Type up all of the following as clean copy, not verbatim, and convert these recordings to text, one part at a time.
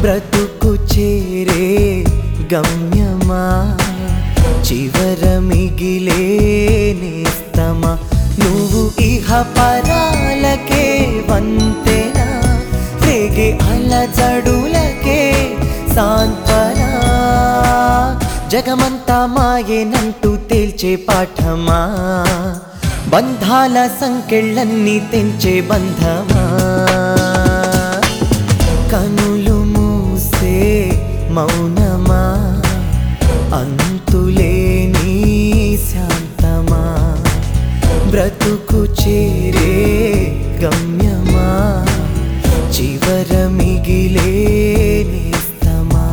బ్రతుకు చేరే గమ్యమా చివర మిగిలే నేస్తమా నువ్వు ఇహ పరాలకే వంతెనా రేగే అలజడులకే సాంత్వనా జగమంతా మాయేనంటూ తేల్చే పాఠమా బంధాల సంకెళ్ళన్నీ తెంచే బంధమా కనులు మూసే మౌనమా అంతులేని శాంతమా బ్రతుకు చేరే గమ్యమా చివర మిగిలే నేస్తమా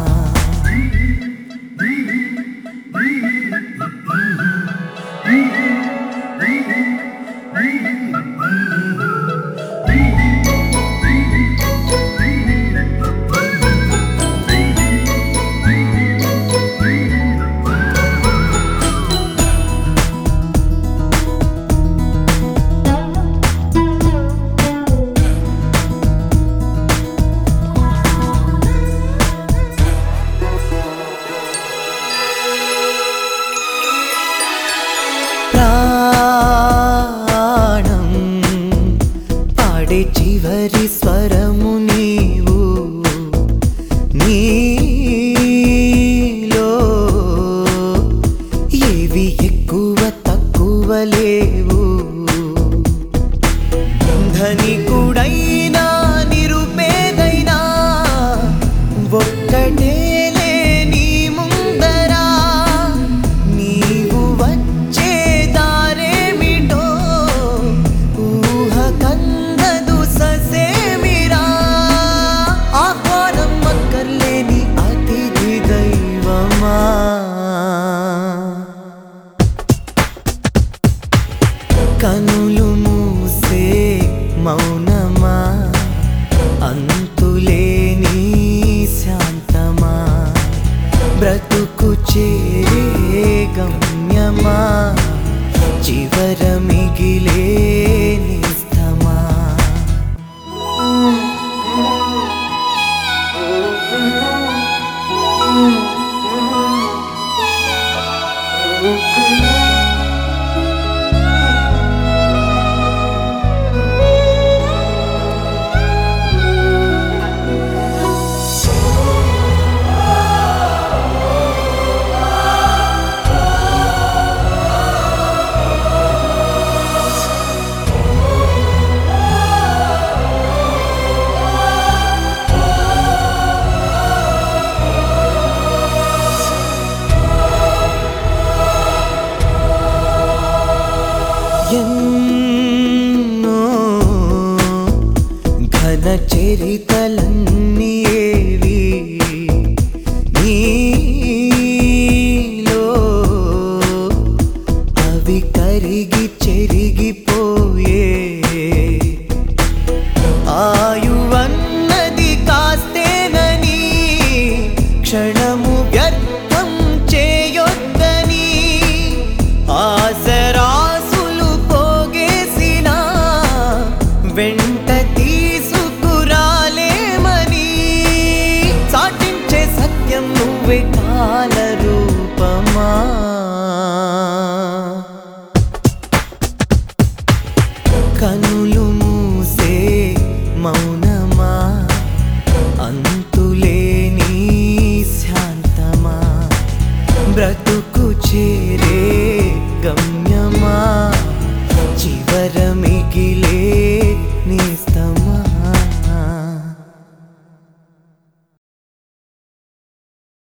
ప్రాణం పాడే చివరి స్వరము నీవు నీలో ఏవి ఎక్కువ తక్కువ లేవు ధనికుడైనా నిరుపేదైనా ఒక్కటే కనులు మూసే మౌనమా అంతులేని శాంతమా బ్రతుకు చేరే గమ్యమా చివర మిగిలే నేస్తమా ఎన్నో ఘన చరితలన్నీ ఏవి నీలో అవి కరిగి చెరిగిపోయే ఆయువన్నది కాస్తేనని క్షణము వ్యర్థం చేయొద్దని ఆసరా వెంట తీసుకురాలేమని సాటించే సత్యం నువ్వే కాల